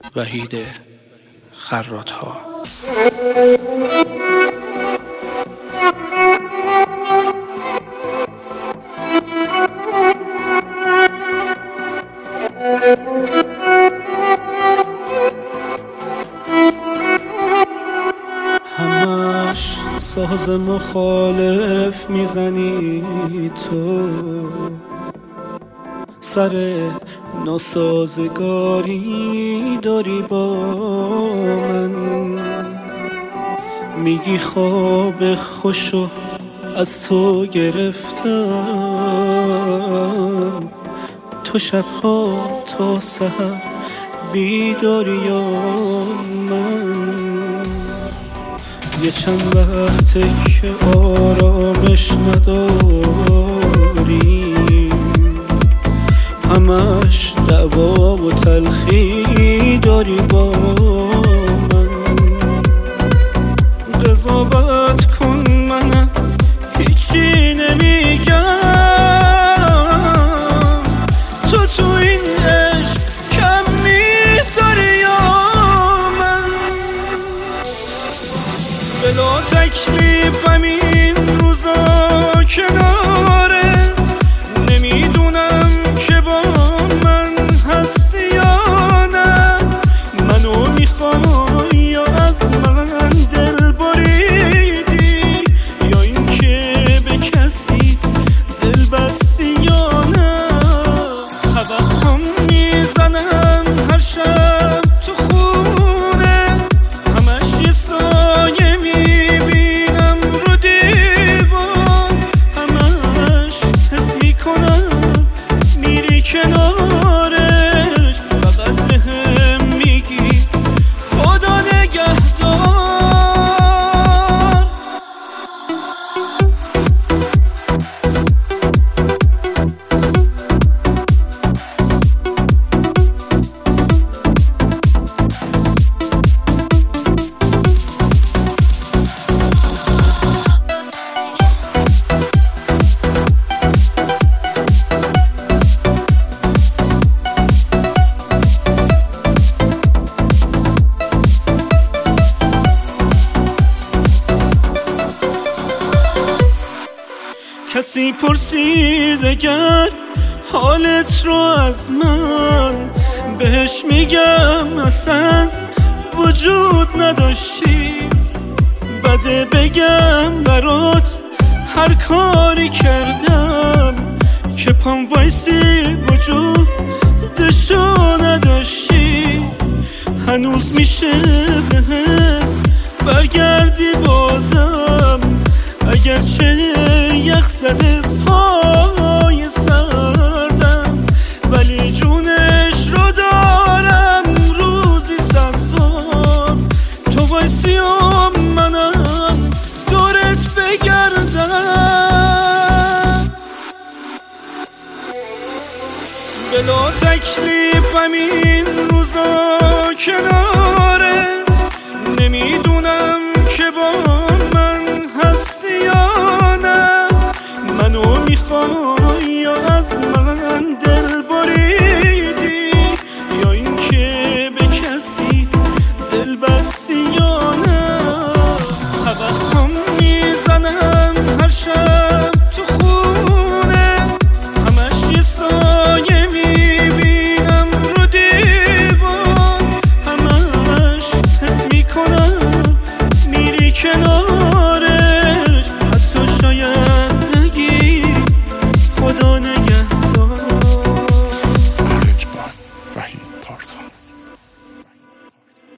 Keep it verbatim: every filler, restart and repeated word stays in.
وحید خراط‌ها. همش ساز مخالف میزنی تو، سر ناسازگاری داری با من، میگی خواب خوشو از تو گرفتم، تو شبها تا سحر بیداری یا من. یه چند وقته که آرامش نداری، همش دعوا و تلخی داری با من. قضاوت کن منم هیچی نمیگم، تو تو این عشق کم میذاری یا من. بلا تکلیفم این روزا کنارت، نمیدونم که با من هستی یا نه. منو میخوای یا از من دل بریدی، یا اینکه به کسی دل بستی یا نه. توهم میزنم هر شب تو خونه، همش یه سایه میبینم رو دیوار، همش حس میکنم میری کنارش، فقط بهم میگی خدا نگهدار. کسی پرسید اگر حالت رو از من، بهش میگم اصلا وجود نداشتی. بده بگم برات هر کاری کردم که پام وایسی وجودشو نداشتی. هنوز میشه بهم برگردی بازم، اگرچه یخ زده پای سردم، ولی جونش رو دارم روزی صد بار. تو وایسی و منم دورت بگردم، بلا تکلیفم این روزا کنارت، نمیدونم